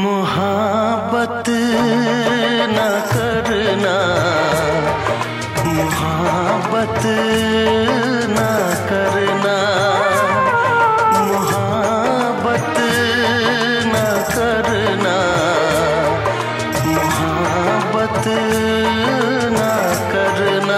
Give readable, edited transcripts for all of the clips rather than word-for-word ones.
मुहाबत न करना, मुहाबत न करना, मुहाबत न करना, मुहाबत न करना।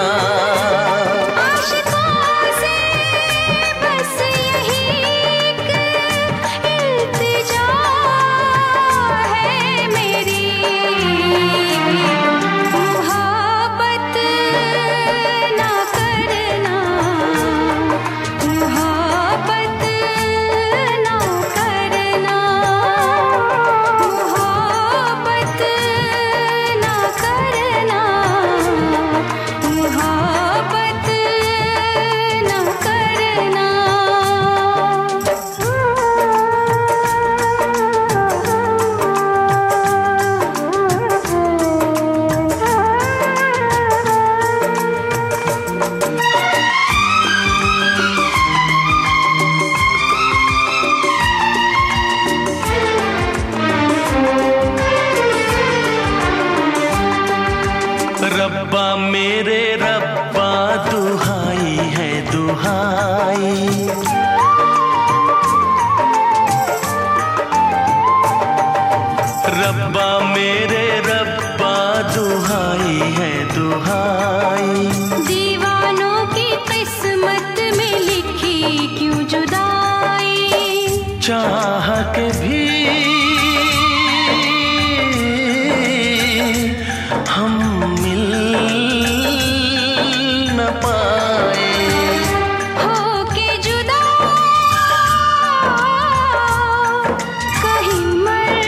रब्बा मेरे रब्बा दुहाई है दुहाई, रब्बा मेरे रब्बा दुहाई है दुहाई। दीवानों की किस्मत में लिखी क्यों जुदाई, चाह के भी हम मिल न पाए, होके जुदा कहीं मर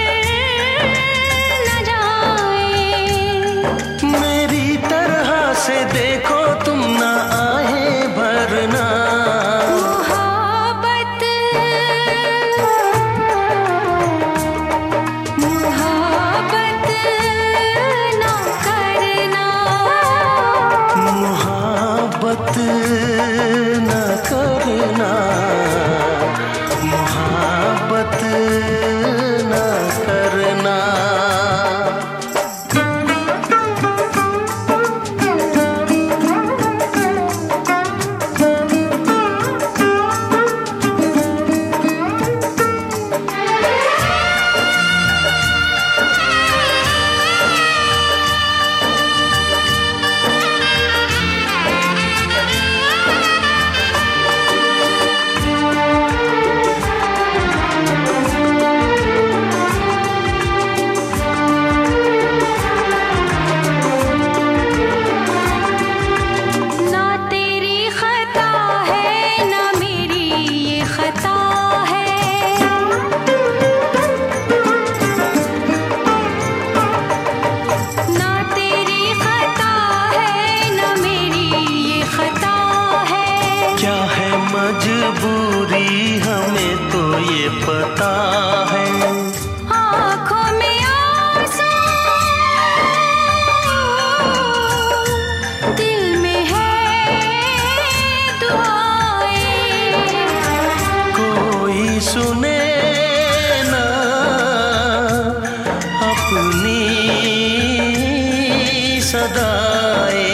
न जाए। मेरी तरह से देखो तुम ना आहे भरना, मुहाबत मुहाबत ना करना, मुहाबत न करना, मुहाबत न करना। मजबूरी हमें तो ये पता है, आँखों में आंसू दिल में है दुआएं, कोई सुने ना अपनी सदाएं।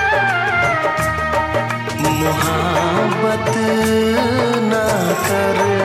मुहाबत न कर